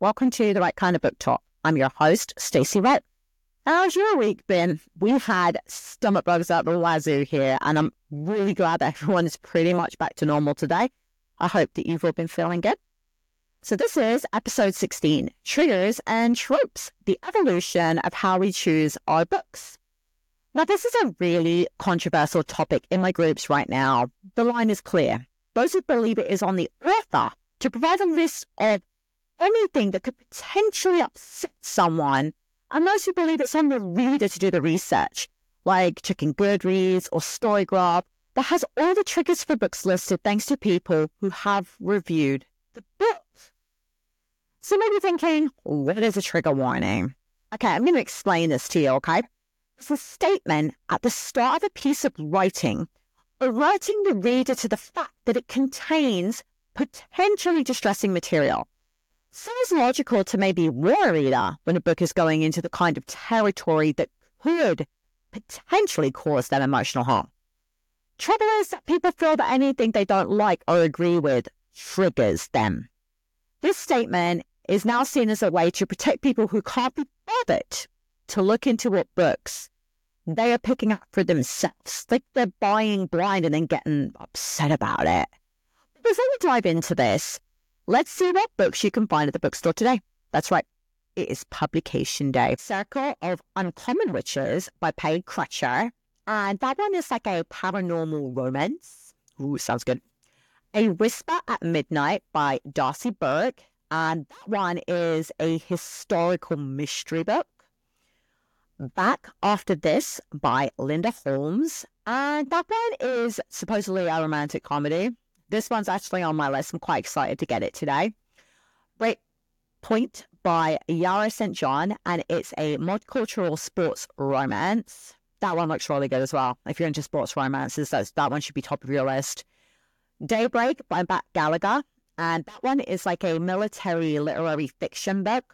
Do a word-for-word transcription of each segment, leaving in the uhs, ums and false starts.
Welcome to the Right Kind of Book Talk. I'm your host, Stacey Rett. How's your week been? We've had stomach bugs up the wazoo here, and I'm really glad that everyone is pretty much back to normal today. I hope that you've all been feeling good. So this is episode sixteen, Triggers and Tropes, the evolution of how we choose our books. Now, this is a really controversial topic in my groups right now. The line is clear. Those who believe it is on the author to provide a list of anything that could potentially upset someone, and those who believe it's on the reader to do the research, like checking Goodreads or Storygraph, that has all the triggers for books listed thanks to people who have reviewed the book. So maybe thinking, what is a trigger warning? Okay, I'm going to explain this to you, okay? It's a statement at the start of a piece of writing, alerting the reader to the fact that it contains potentially distressing material. Sounds logical to maybe warn a reader when a book is going into the kind of territory that could potentially cause them emotional harm. Trouble is that people feel that anything they don't like or agree with triggers them. This statement is now seen as a way to protect people who can't be bothered to look into what books they are picking up for themselves. Like they're buying blind and then getting upset about it. Before we dive into this, let's see what books you can find at the bookstore today. That's right, it is publication day. Circle of Uncommon Witches by Paige Crutcher. And that one is like a paranormal romance. Ooh, sounds good. A Whisper at Midnight by Darcy Burke. And that one is a historical mystery book. Back After This by Linda Holmes. And that one is supposedly a romantic comedy. This one's actually on my list. I'm quite excited to get it today. Break Point by Yara Saint John, and it's a multicultural sports romance. That one looks really good as well. If you're into sports romances, that's, that one should be top of your list. Daybreak by Matt Gallagher, and that one is like a military literary fiction book.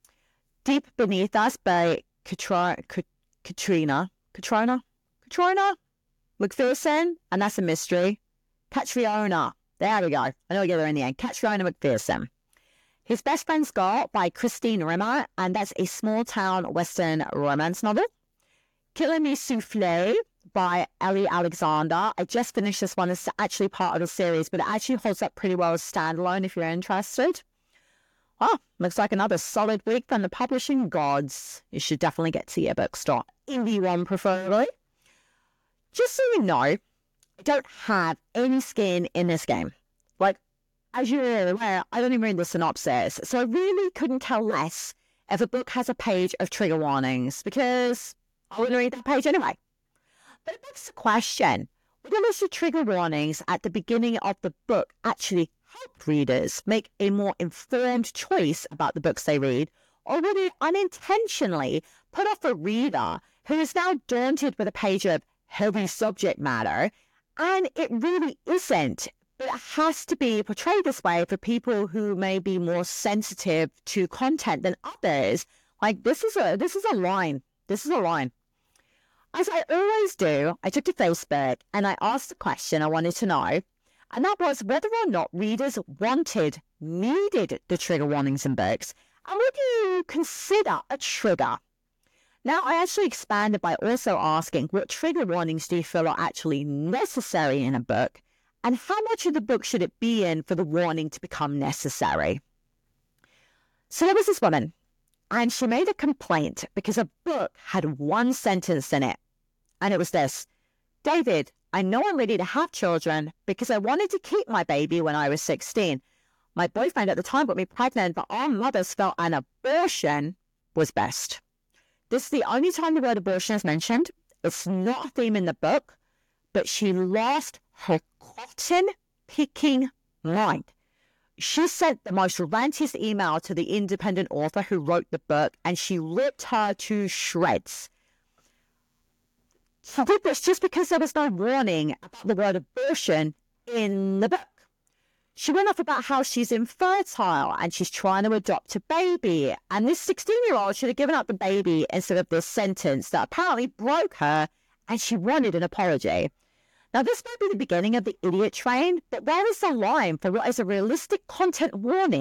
Deep Beneath Us by Katrina, Katrina, Katrina, Katrina McPherson, and that's a mystery. Catriona. There we go. I know I get there in the end. Catriona McPherson. His Best Friend's Girl by Christine Rimmer, and that's a small-town Western romance novel. Killing Me Soufflé by Ellie Alexander. I just finished this one. It's actually part of the series, but it actually holds up pretty well as standalone if you're interested. Oh, looks like another solid week from the publishing gods. You should definitely get to your bookstore. Indie one, preferably. Just so you know, I don't have any skin in this game. Like, as you're aware, I don't even read the synopsis, so I really couldn't tell less if a book has a page of trigger warnings, because I wouldn't read that page anyway. But it begs the question, would a list of trigger warnings at the beginning of the book actually help readers make a more informed choice about the books they read, or would it unintentionally put off a reader who is now daunted with a page of heavy subject matter? And it really isn't, but it has to be portrayed this way for people who may be more sensitive to content than others. Like, this is a this is a line. This is a line. As I always do, I took to Facebook and I asked a question I wanted to know, and that was whether or not readers wanted, needed the trigger warnings in books, and would you consider a trigger? Now, I actually expanded by also asking what trigger warnings do you feel are actually necessary in a book, and how much of the book should it be in for the warning to become necessary? So there was this woman, and she made a complaint because a book had one sentence in it, and it was this: David, I know I'm ready to have children because I wanted to keep my baby when I was sixteen. My boyfriend at the time got me pregnant, but our mothers felt an abortion was best. This is the only time the word abortion is mentioned. It's not a theme in the book, but she lost her cotton-picking mind. She sent the most rantiest email to the independent author who wrote the book, and she ripped her to shreds. She did this just because there was no warning about the word abortion in the book. She went off about how she's infertile and she's trying to adopt a baby. And this sixteen-year-old should have given up the baby instead of this sentence that apparently broke her, and she wanted an apology. Now, this might be the beginning of the idiot train, but where is the line for what is a realistic content warning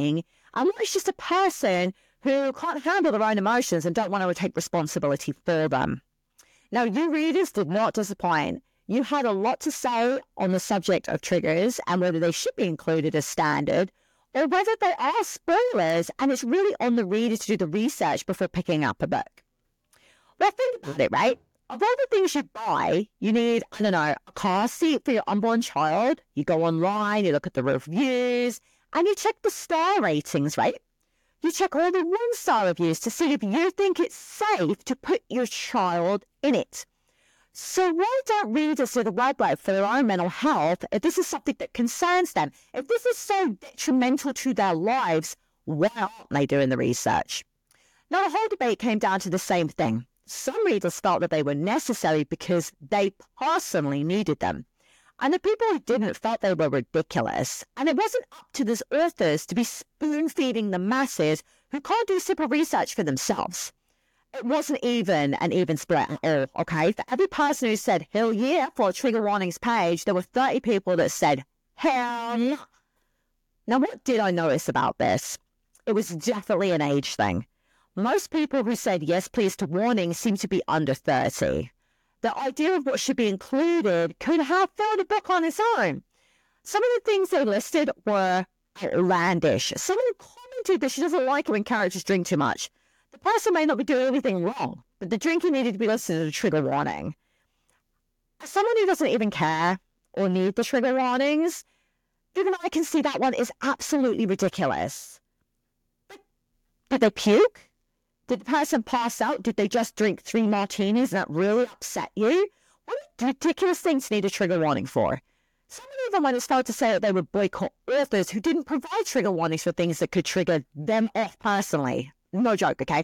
And what is just a person who can't handle their own emotions and don't want to take responsibility for them. Now, you readers did not disappoint. You had a lot to say on the subject of triggers and whether they should be included as standard or whether they are spoilers, and it's really on the reader to do the research before picking up a book. Well, think about it, right? Of all the things you buy, you need, I don't know, a car seat for your unborn child. You go online, you look at the reviews, and you check the star ratings, right? You check all the one-star reviews to see if you think it's safe to put your child in it. So why don't readers do the legwork for their own mental health if this is something that concerns them? If this is so detrimental to their lives, why aren't they doing the research? Now, the whole debate came down to the same thing. Some readers felt that they were necessary because they personally needed them. And the people who didn't felt they were ridiculous. And it wasn't up to these authors to be spoon-feeding the masses who can't do simple research for themselves. It wasn't even an even split at all, okay? For every person who said, hell yeah, for a trigger warnings page, there were thirty people that said, hell no. Now, what did I notice about this? It was definitely an age thing. Most people who said yes, please to warnings seem to be under thirty. The idea of what should be included could have filled a book on its own. Some of the things they listed were outlandish. Someone commented that she doesn't like it when characters drink too much. The person may not be doing anything wrong, but the drinking needed to be listed as a trigger warning. As someone who doesn't even care or need the trigger warnings, even I can see that one is absolutely ridiculous. But did they puke? Did the person pass out? Did they just drink three martinis and that really upset you? What ridiculous things need a trigger warning for? Some of them went as far to say that they would boycott authors who didn't provide trigger warnings for things that could trigger them off personally. No joke, okay?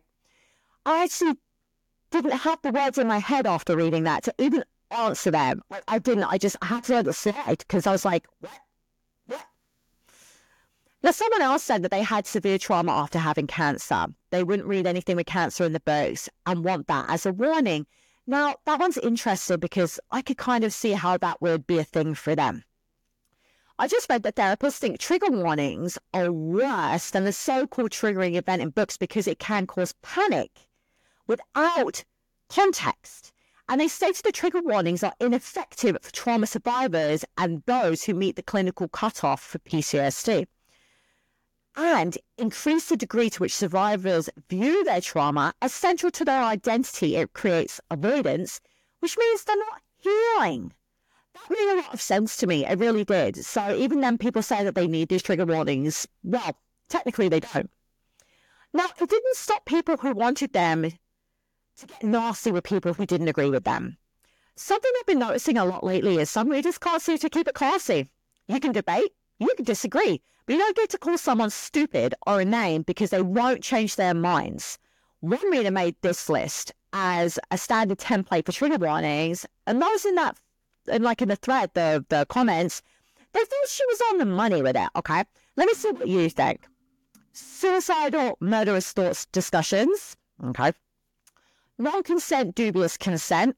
I actually didn't have the words in my head after reading that to even answer them. I didn't. I just I had to let it slide because I was like, what? What? Now, someone else said that they had severe trauma after having cancer. They wouldn't read anything with cancer in the books and want that as a warning. Now, that one's interesting because I could kind of see how that would be a thing for them. I just read that therapists think trigger warnings are worse than the so-called triggering event in books because it can cause panic without context. And they state the trigger warnings are ineffective for trauma survivors and those who meet the clinical cutoff for P T S D. And increase the degree to which survivors view their trauma as central to their identity. It creates avoidance, which means they're not healing. That made a lot of sense to me. It really did. So even then people say that they need these trigger warnings. Well, technically they don't. Now, it didn't stop people who wanted them to get nasty with people who didn't agree with them. Something I've been noticing a lot lately is some readers can't seem to keep it classy. You can debate, you can disagree, but you don't get to call someone stupid or a name because they won't change their minds. One reader made this list as a standard template for trigger warnings, and those in that, and like in the thread, the, the comments, they thought she was on the money with it, okay? Let me see what you think. Suicidal, murderous thoughts discussions, okay? Non-consent, dubious consent.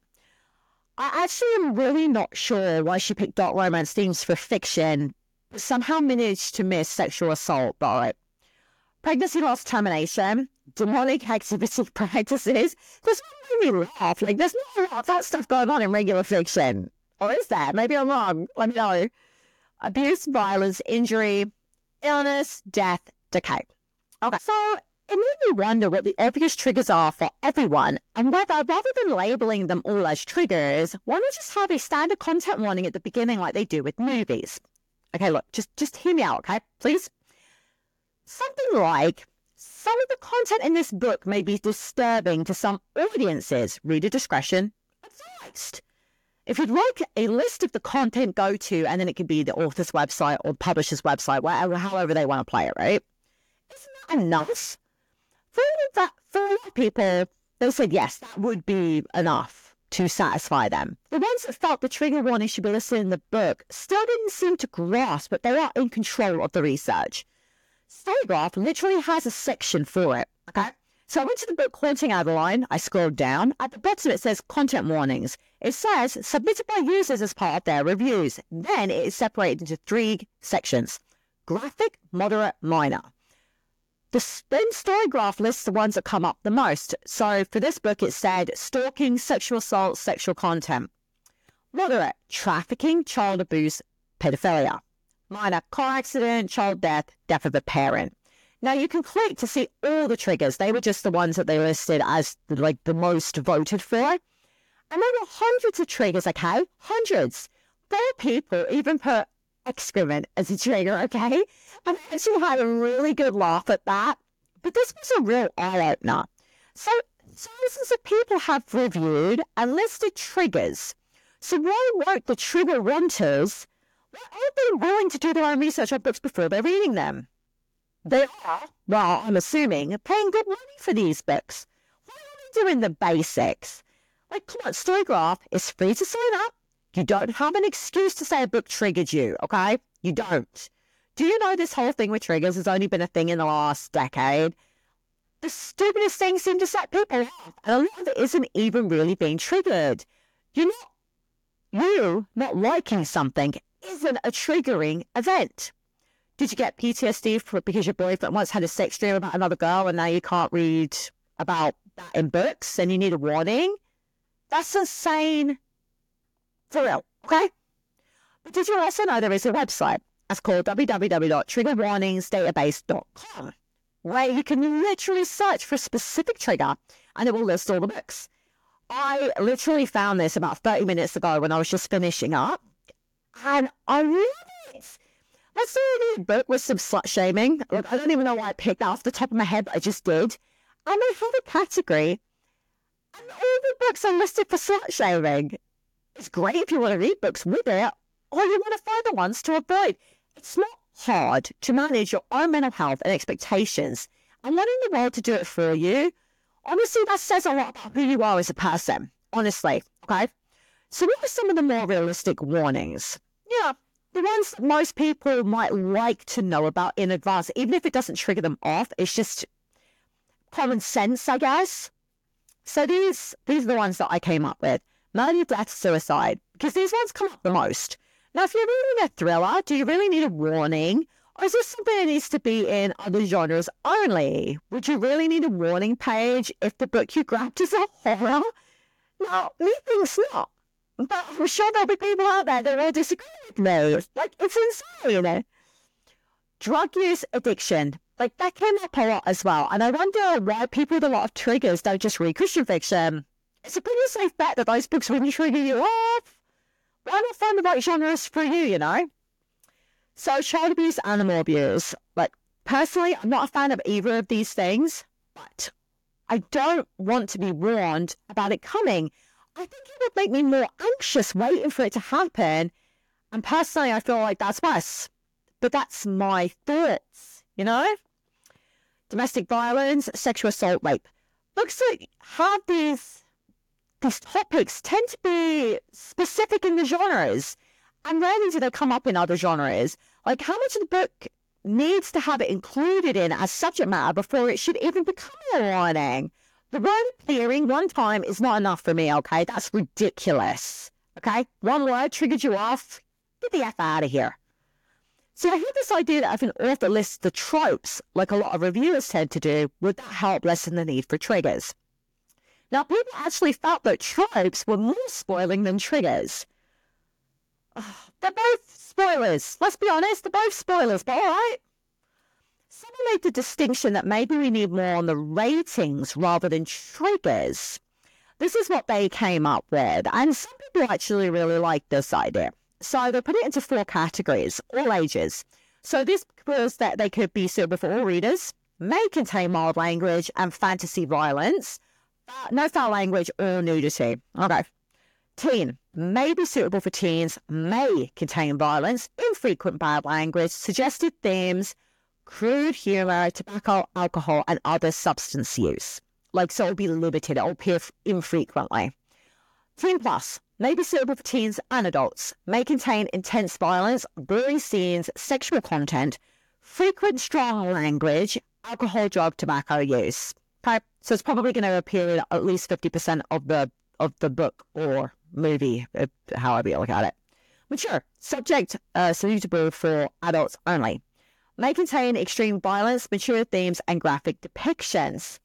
I actually am really not sure why she picked dark romance themes for fiction, but somehow managed to miss sexual assault, but all right. Pregnancy loss termination, demonic activity practices. There's what made me laugh. Like, there's not a lot of that stuff going on in regular fiction. Or is there? Maybe I'm wrong. Let me know. Abuse, violence, injury, illness, death, decay. Okay, so it made me wonder what the obvious triggers are for everyone, and whether, rather than labeling them all as triggers, why not just have a standard content warning at the beginning like they do with movies? Okay, look, just, just hear me out, okay, please? Something like, some of the content in this book may be disturbing to some audiences. Reader discretion advised. If you'd like a list of the content, go to, and then it could be the author's website or publisher's website, whatever, however they want to play it, right? Isn't that enough? For, that, for a lot of people, they said yes, that would be enough to satisfy them. The ones that felt the trigger warning should be listed in the book still didn't seem to grasp that they are in control of the research. Storygraph literally has a section for it, okay? So I went to the book Haunting Adeline. I scrolled down. At the bottom it says content warnings. It says submitted by users as part of their reviews. Then it is separated into three sections: graphic, moderate, minor. The then Storygraph lists the ones that come up the most. So for this book, it said stalking, sexual assault, sexual content. Moderate, trafficking, child abuse, pedophilia. Minor, car accident, child death, death of a parent. Now you can click to see all the triggers. They were just the ones that they listed as the, like the most voted for. And there were hundreds of triggers, okay? Hundreds. Four people even put excrement as a trigger, okay? I actually had a really good laugh at that. But this was a real eye-opener. So thousands of people have reviewed and listed triggers. So why won't the trigger renters, why aren't they willing to do their own research on books before they're reading them? They are, well, I'm assuming, paying good money for these books. Why are they doing the basics? Like, come on, Storygraph is free to sign up. You don't have an excuse to say a book triggered you, okay? You don't. Do you know this whole thing with triggers has only been a thing in the last decade? The stupidest things seem to set people off, and a lot of it isn't even really being triggered. You're not, you not liking something isn't a triggering event. Did you get P T S D for, because your boyfriend once had a sex dream about another girl and now you can't read about that in books and you need a warning? That's insane. For real, okay? But did you also know there is a website? It's called w w w dot trigger warnings database dot com, where you can literally search for a specific trigger and it will list all the books. I literally found this about thirty minutes ago when I was just finishing up, and I love it. Let's say I did a book with some slut shaming. Look, I don't even know why I picked that off the top of my head, but I just did. And I have a category, and all the books are listed for slut shaming. It's great if you want to read books with it, or you want to find the ones to avoid. It's not hard to manage your own mental health and expectations, and wanting the world to do it for you. Honestly, that says a lot about who you are as a person. Honestly, okay? So what are some of the more realistic warnings? Yeah. The ones that most people might like to know about in advance, even if it doesn't trigger them off, it's just common sense, I guess. So these these are the ones that I came up with. Murder, death, suicide, because these ones come up the most. Now, if you're reading a thriller, do you really need a warning? Or is this something that needs to be in other genres only? Would you really need a warning page if the book you grabbed is a horror? No, me thinks not. But I'm sure there'll be people out there that will disagree with me. Like, it's insane. Drug use addiction. Like, that came up a lot as well. And I wonder why people with a lot of triggers don't just read Christian fiction. It's a pretty safe bet that those books really trigger you off. Why not find the right genres for you, you know? So, child abuse, animal abuse. Like, personally, I'm not a fan of either of these things. But I don't want to be warned about it coming. I think it would make me more anxious waiting for it to happen. And personally, I feel like that's worse. But that's my thoughts, you know? Domestic violence, sexual assault, rape. Books that have these, these topics tend to be specific in the genres. And rarely do they come up in other genres. Like, how much of the book needs to have it included in as subject matter before it should even become a warning? The word clearing one time is not enough for me, okay? That's ridiculous, okay? One word triggered you off. Get the F out of here. So I had this idea that if an author lists the tropes, like a lot of reviewers tend to do, would that help lessen the need for triggers? Now, people actually felt that tropes were more spoiling than triggers. Oh, they're both spoilers. Let's be honest, they're both spoilers, but all right. Someone made the distinction that maybe we need more on the ratings rather than triggers. This is what they came up with, and some people actually really like this idea. So they put it into four categories, all ages. So this was that they could be suitable for all readers, may contain mild language and fantasy violence, uh, no foul language or nudity. Okay. Teen, may be suitable for teens, may contain violence, infrequent bad language, suggested themes, crude humor, tobacco, alcohol, and other substance use. Like, so it'll be limited, it'll appear infrequently. Teen Plus, may be suitable for teens and adults, may contain intense violence, blurry scenes, sexual content, frequent strong language, alcohol, drug, tobacco use. Okay, so it's probably going to appear in at least fifty percent of the of the book or movie, however you look at it. Mature, subject uh, suitable for adults only. may contain extreme violence, mature themes, and graphic depictions.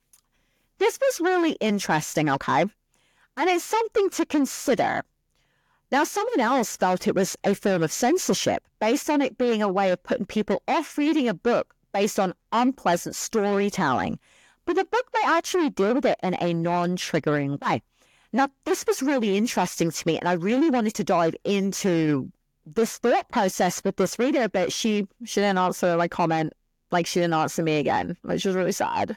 This was really interesting, okay? And it's something to consider. Now, someone else felt it was a form of censorship based on it being a way of putting people off reading a book based on unpleasant storytelling. But the book may actually deal with it in a non-triggering way. Now, this was really interesting to me, and I really wanted to dive into this thought process with this reader, but she, she didn't answer my comment, like she didn't answer me again, which was really sad.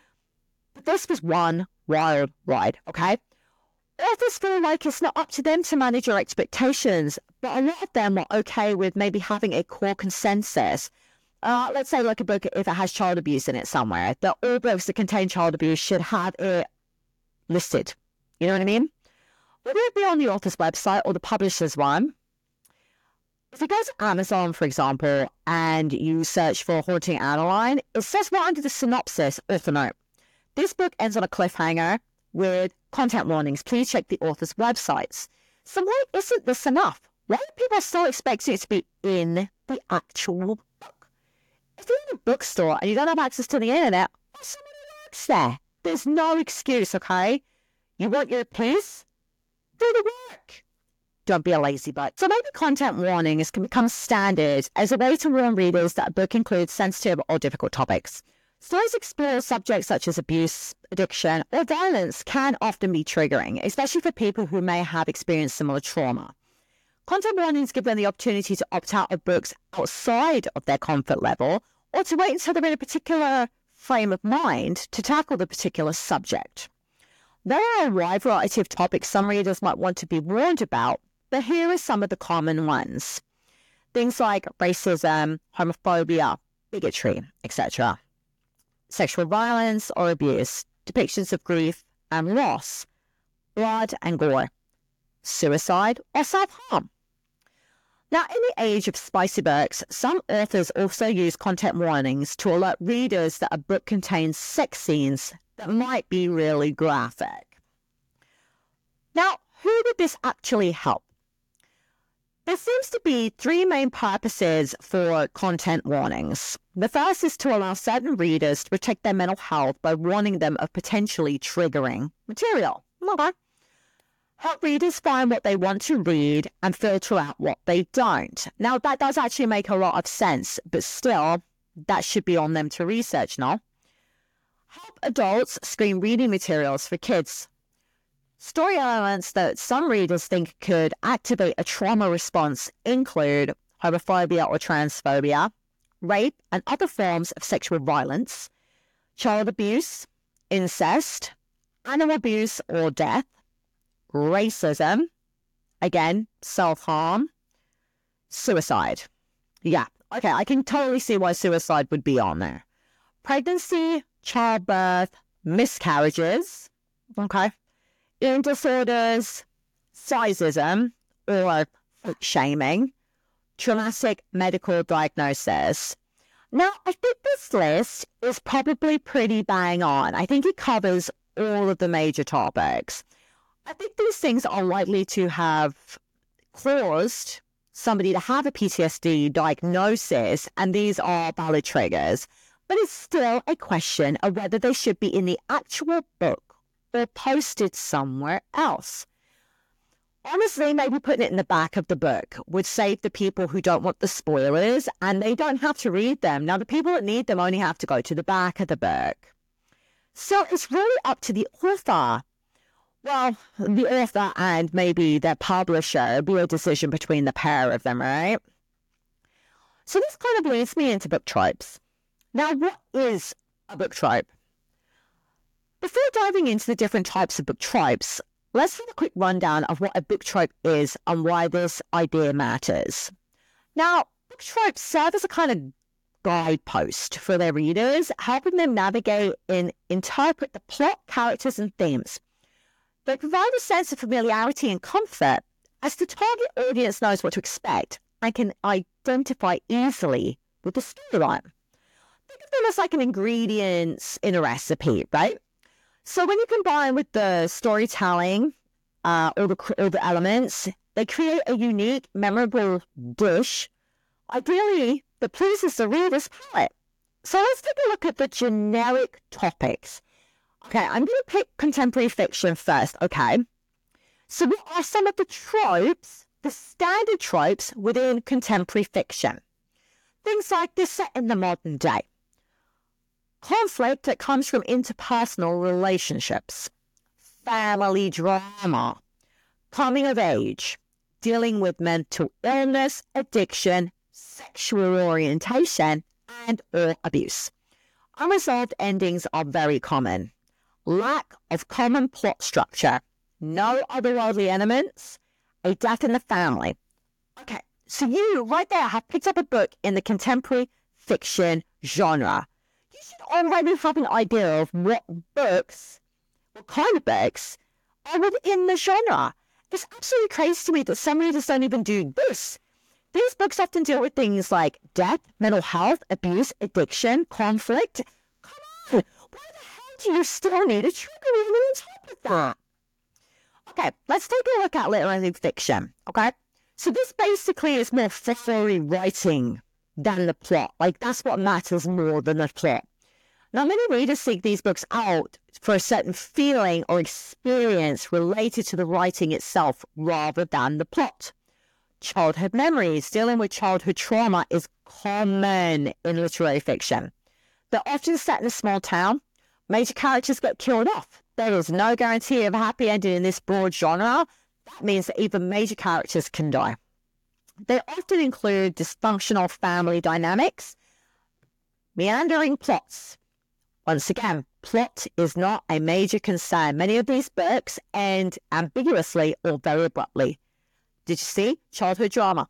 But this was one wild ride, okay? Authors feel like it's not up to them to manage your expectations, but a lot of them are okay with maybe having a core consensus. Uh, let's say like a book, if it has child abuse in it somewhere, that all books that contain child abuse should have it listed. You know what I mean? Whether it be on the author's website or the publisher's one, if you go to Amazon, for example, and you search for Haunting Adeline, it says right under the synopsis, author note, this book ends on a cliffhanger with content warnings. Please check the author's websites. So why isn't this enough? Why are people still expecting it to be in the actual book? If you're in a bookstore and you don't have access to the internet, well, somebody works there. There's no excuse, okay? You want your piece? Do the work. Don't be a lazy butt. So maybe content warnings can become standard as a way to warn readers that a book includes sensitive or difficult topics. Stories explore subjects such as abuse, addiction, or violence can often be triggering, especially for people who may have experienced similar trauma. Content warnings give them the opportunity to opt out of books outside of their comfort level, or to wait until they're in a particular frame of mind to tackle the particular subject. There are a wide variety of topics some readers might want to be warned about, but here are some of the common ones. Things like racism, homophobia, bigotry, et cetera. Sexual violence or abuse, depictions of grief and loss, blood and gore, suicide or self-harm. Now, in the age of spicy books, some authors also use content warnings to alert readers that a book contains sex scenes that might be really graphic. Now, who would this actually help? There seems to be three main purposes for content warnings. The first is to allow certain readers to protect their mental health by warning them of potentially triggering material. Okay. Help readers find what they want to read and filter out what they don't. Now, that does actually make a lot of sense, but still, that should be on them to research, no? Help adults screen reading materials for kids. Story elements that some readers think could activate a trauma response include homophobia or transphobia, rape and other forms of sexual violence, child abuse, incest, animal abuse or death, racism, again, self-harm, suicide. Yeah, okay, I can totally see why suicide would be on there. Pregnancy, childbirth, miscarriages, okay, eating disorders, sizeism or foot shaming, traumatic medical diagnosis. Now, I think this list is probably pretty bang on. I think it covers all of the major topics. I think these things are likely to have caused somebody to have a P T S D diagnosis, and these are valid triggers. But it's still a question of whether they should be in the actual book or posted somewhere else. Honestly, maybe putting it in the back of the book would save the people who don't want the spoilers, and they don't have to read them. Now, the people that need them only have to go to the back of the book. So it's really up to the author. Well, the author and maybe their publisher. It'll be a decision between the pair of them, right? So this kind of leads me into book tropes. Now, what is a book trope? Before diving into the different types of book tropes, let's have a quick rundown of what a book trope is and why this idea matters. Now, book tropes serve as a kind of guidepost for their readers, helping them navigate and interpret the plot, characters, and themes. They provide a sense of familiarity and comfort as the target audience knows what to expect and can identify easily with the storyline. Think of them as like an ingredients in a recipe, right? So when you combine with the storytelling, uh, all, the, all the elements, they create a unique, memorable dish, ideally that pleases the reader's palate. So let's take a look at the generic topics. Okay, I'm going to pick contemporary fiction first, okay? So what are some of the tropes, the standard tropes within contemporary fiction? Things like this set in the modern day. Conflict that comes from interpersonal relationships. Family drama. Coming of age. Dealing with mental illness, addiction, sexual orientation, and or abuse. Unresolved endings are very common. Lack of common plot structure. No otherworldly elements. A death in the family. Okay, so you right there have picked up a book in the contemporary fiction genre. You should already have an idea of what books, what kind of books, are within the genre. It's absolutely crazy to me that some readers don't even do this. These books often deal with things like death, mental health, abuse, addiction, conflict. Come on, why the hell do you still need a trigger even on top of that? Okay, let's take a look at literary fiction, okay? So this basically is more literary writing than the plot. Like, that's what matters more than the plot. Now, many readers seek these books out for a certain feeling or experience related to the writing itself rather than the plot. Childhood memories, dealing with childhood trauma, is common in literary fiction. They're often set in a small town. Major characters get killed off. There is no guarantee of a happy ending in this broad genre. That means that even major characters can die. They often include dysfunctional family dynamics, meandering plots. Once again, plot is not a major concern. Many of these books end ambiguously or very abruptly. Did you see? Childhood drama.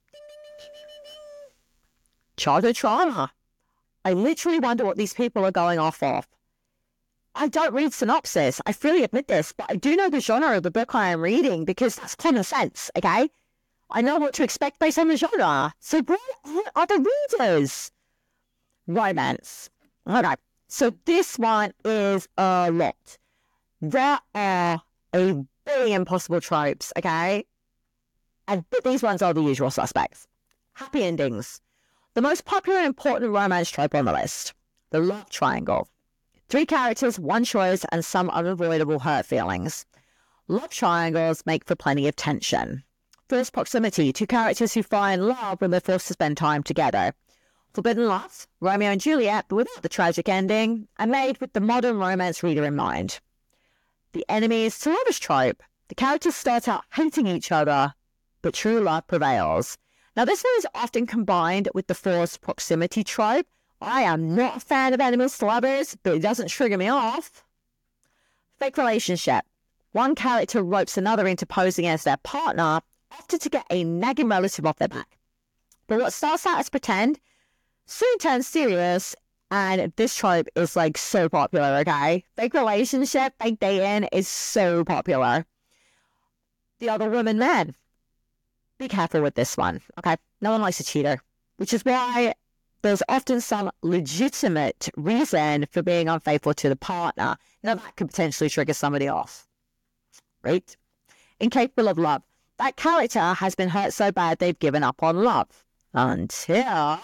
Childhood trauma. I literally wonder what these people are going off of. I don't read synopsis. I freely admit this, but I do know the genre of the book I am reading because that's common sense, okay? I know what to expect based on the genre. So what are the readers? Romance. Okay, so this one is a lot. There are a billion possible tropes, okay? And but these ones are the usual suspects. Happy endings. The most popular and important romance trope on the list. The love triangle. Three characters, one choice, and some unavoidable hurt feelings. Love triangles make for plenty of tension. First proximity. Two characters who find love when they're forced to spend time together. Forbidden love. Romeo and Juliet, but without the tragic ending, and made with the modern romance reader in mind. The enemies to lovers trope. The characters start out hating each other, but true love prevails. Now, this one is often combined with the forced proximity trope. I am not a fan of enemies to lovers, but it doesn't trigger me off. Fake relationship. One character ropes another into posing as their partner, often to get a nagging relative off their back. But what starts out as pretend soon turns serious, and this trope is like so popular, okay? Fake relationship, fake dating is so popular. The other woman, man. Be careful with this one, okay? No one likes a cheater, which is why there's often some legitimate reason for being unfaithful to the partner. Now, that could potentially trigger somebody off, right? Incapable of love. That character has been hurt so bad they've given up on love. Until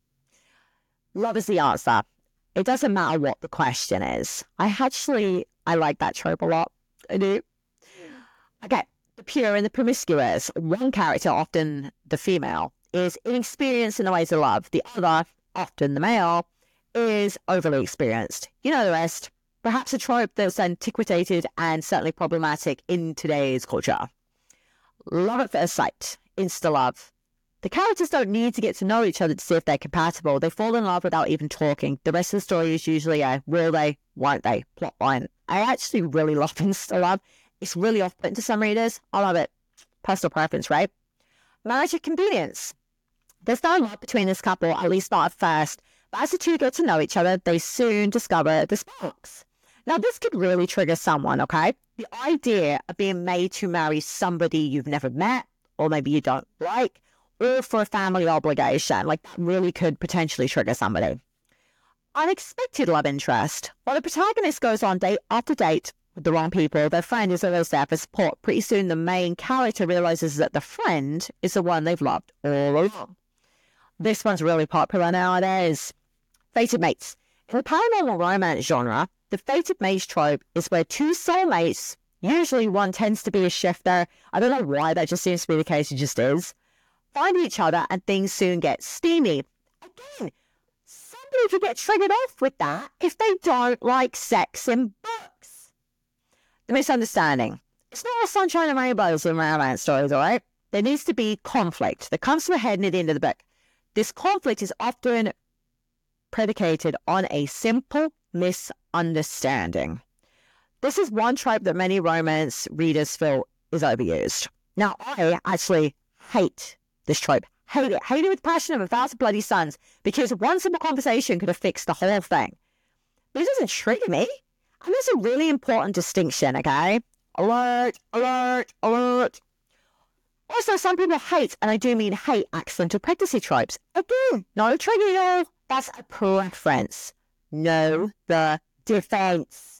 love is the answer. It doesn't matter what the question is. I actually, I like that trope a lot. I do. Okay. The pure and the promiscuous. One character, often the female, is inexperienced in the ways of love. The other, often the male, is overly experienced. You know the rest. Perhaps a trope that's antiquated and certainly problematic in today's culture. Love at first sight. Insta-love. The characters don't need to get to know each other to see if they're compatible. They fall in love without even talking. The rest of the story is usually a will they, won't they plot line. I actually really love insta-love. It's really off-putting to some readers. I love it. Personal preference, right? Marriage at convenience. There's no love between this couple, at least not at first. But as the two get to know each other, they soon discover the sparks. Now, this could really trigger someone, okay? The idea of being made to marry somebody you've never met, or maybe you don't like, or for a family obligation, like that really could potentially trigger somebody. Unexpected love interest. While the protagonist goes on date after date with the wrong people, their friend is always there for support. Pretty soon the main character realizes that the friend is the one they've loved all along. this one's really popular nowadays. Fated mates. In the paranormal romance genre, the fated mates trope is where two soulmates, usually one tends to be a shifter, I don't know why, that just seems to be the case, it just is, find each other and things soon get steamy. Again, somebody could get triggered off with that if they don't like sex in books. The misunderstanding. It's not all sunshine and rainbows in romance stories, alright? There needs to be conflict that comes to a head near the end of the book. This conflict is often predicated on a simple misunderstanding. This is one trope that many romance readers feel is overused. Now, I actually hate this trope. Hate it. Hate it with passion of a thousand bloody suns, because one simple conversation could have fixed the whole thing. But it doesn't trigger me. And there's a really important distinction, okay? Alert, alert, alert. Also, some people hate, and I do mean hate, accidental pregnancy tropes. Again, no trigger, y'all. That's a preference. Know the defense.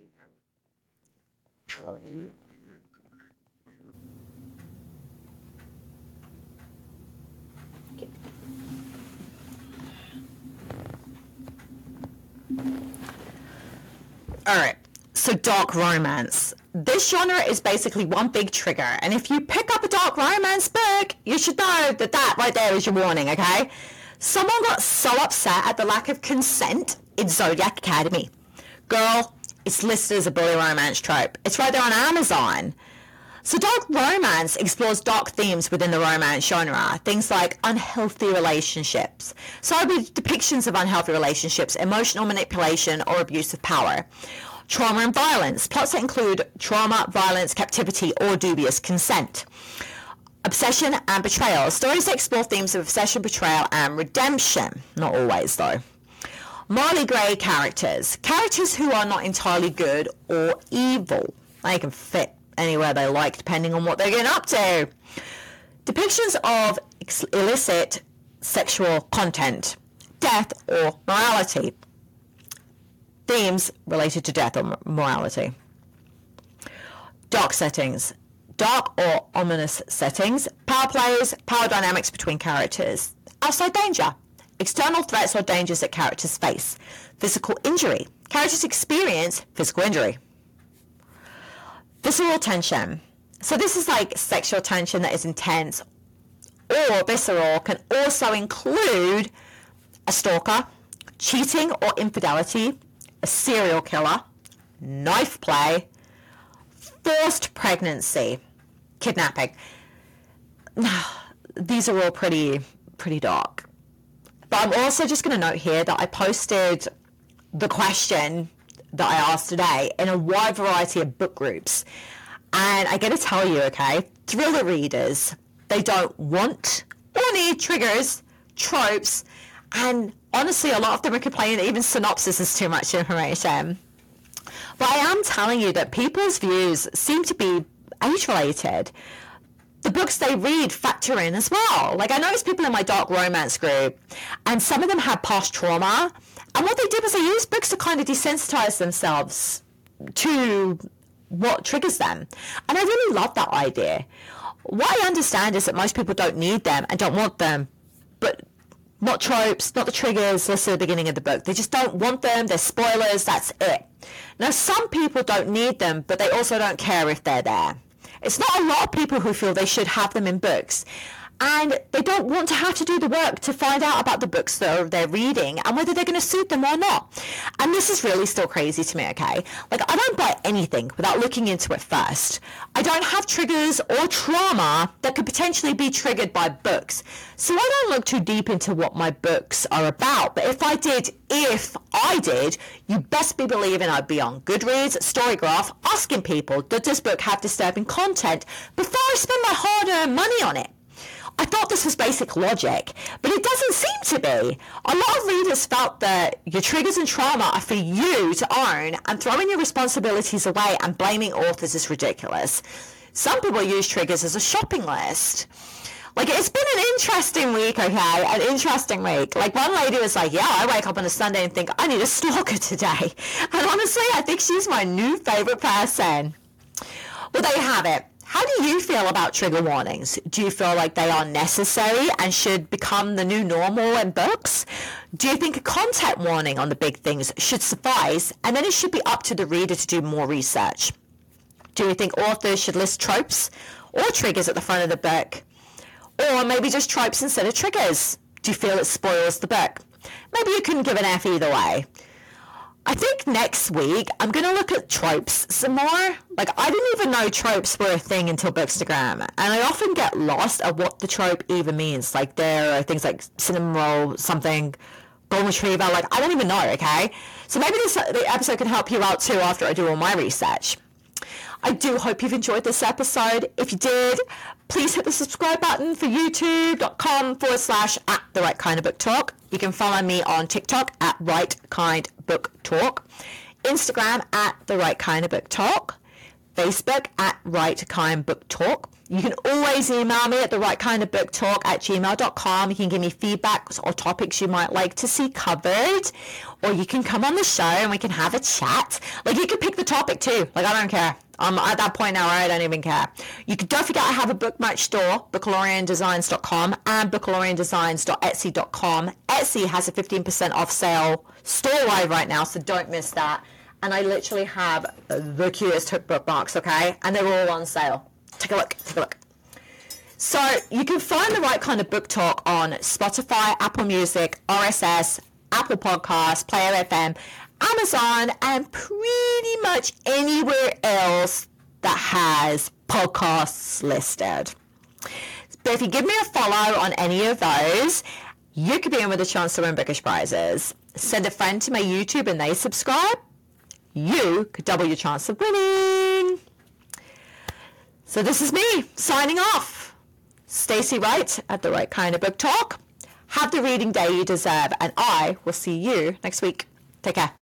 Alright, so dark romance. This genre is basically one big trigger, and if you pick up a dark romance book, you should know that that right there is your warning, okay? Someone got so upset at the lack of consent in Zodiac Academy. Girl, it's listed as a bully romance trope. It's right there on Amazon. So dark romance explores dark themes within the romance genre. Things like unhealthy relationships. So with depictions of unhealthy relationships, emotional manipulation, or abuse of power. Trauma and violence. Plots that include trauma, violence, captivity, or dubious consent. Obsession and betrayal. Stories that explore themes of obsession, betrayal, and redemption. Not always, though. Morally grey characters. Characters who are not entirely good or evil. They can fit anywhere they like, depending on what they're getting up to. Depictions of illicit sexual content. Death or morality. Themes related to death or morality. Dark settings. Dark or ominous settings, power plays, power dynamics between characters, outside danger, external threats or dangers that characters face, physical injury, characters experience physical injury. Visceral tension. So this is like sexual tension that is intense or visceral, can also include a stalker, cheating or infidelity, a serial killer, knife play, forced pregnancy, kidnapping. These are all pretty, pretty dark. But I'm also just going to note here that I posted the question that I asked today in a wide variety of book groups. And I got to tell you, okay, thriller readers, they don't want or need triggers, tropes, and honestly, a lot of them are complaining that even synopsis is too much information. But I am telling you that people's views seem to be age-related. The books they read factor in as well. Like, I noticed people in my dark romance group, and some of them had past trauma, and what they did was they used books to kind of desensitize themselves to what triggers them. And I really love that idea. What I understand is that most people don't need them and don't want them, but not tropes, not the triggers listed at the beginning of the book. They just don't want them. They're spoilers. That's it. Now, some people don't need them, but they also don't care if they're there. It's not a lot of people who feel they should have them in books. And they don't want to have to do the work to find out about the books that they're reading and whether they're going to suit them or not. And this is really still crazy to me, okay? Like, I don't buy anything without looking into it first. I don't have triggers or trauma that could potentially be triggered by books. So I don't look too deep into what my books are about. But if I did, if I did, you best be believing I'd be on Goodreads, Storygraph, asking people, does this book have disturbing content, before I spend my hard-earned money on it. I thought this was basic logic, but it doesn't seem to be. A lot of readers felt that your triggers and trauma are for you to own, and throwing your responsibilities away and blaming authors is ridiculous. Some people use triggers as a shopping list. Like, it's been an interesting week, okay? An interesting week. Like, one lady was like, yeah, I wake up on a Sunday and think, I need a stalker today. And honestly, I think she's my new favorite person. Well, there you have it. How do you feel about trigger warnings? Do you feel like they are necessary and should become the new normal in books? Do you think a content warning on the big things should suffice and then it should be up to the reader to do more research? Do you think authors should list tropes or triggers at the front of the book? Or maybe just tropes instead of triggers? Do you feel it spoils the book? Maybe you couldn't give an F either way. I think next week I'm going to look at tropes some more. Like, I didn't even know tropes were a thing until Bookstagram. And I often get lost at what the trope even means. Like, there are things like cinnamon roll, something, golden retriever. Like, I don't even know, okay? So maybe this the episode can help you out too after I do all my research. I do hope you've enjoyed this episode. If you did, please hit the subscribe button for youtube.com forward slash at the right kind of book talk. You can follow me on TikTok at right kind book talk, Instagram at the right kind of book talk, Facebook at right kind book talk. You can always email me at the right kind of book talk at gmail dot com. You can give me feedback or topics you might like to see covered, or you can come on the show and we can have a chat. Like, you can pick the topic too. Like, I don't care. I'm at that point now where I don't even care. You can, don't forget I have a book merch store, bookalorian designs dot com and bookalorian designs dot etsy dot com. Etsy has a fifteen percent off sale store wide right now, so don't miss that. And I literally have the cutest bookmarks, okay? And they're all on sale. Take a look, take a look. So you can find the right kind of book talk on Spotify, Apple Music, R S S, Apple Podcasts, Player F M, Amazon, and pretty much anywhere else that has podcasts listed. But if you give me a follow on any of those, you could be in with a chance to win bookish prizes. Send a friend to my YouTube and they subscribe. You could double your chance of winning. So this is me signing off. Stacey Wright at The Right Kind of Book Talk. Have the reading day you deserve, and I will see you next week. Take care.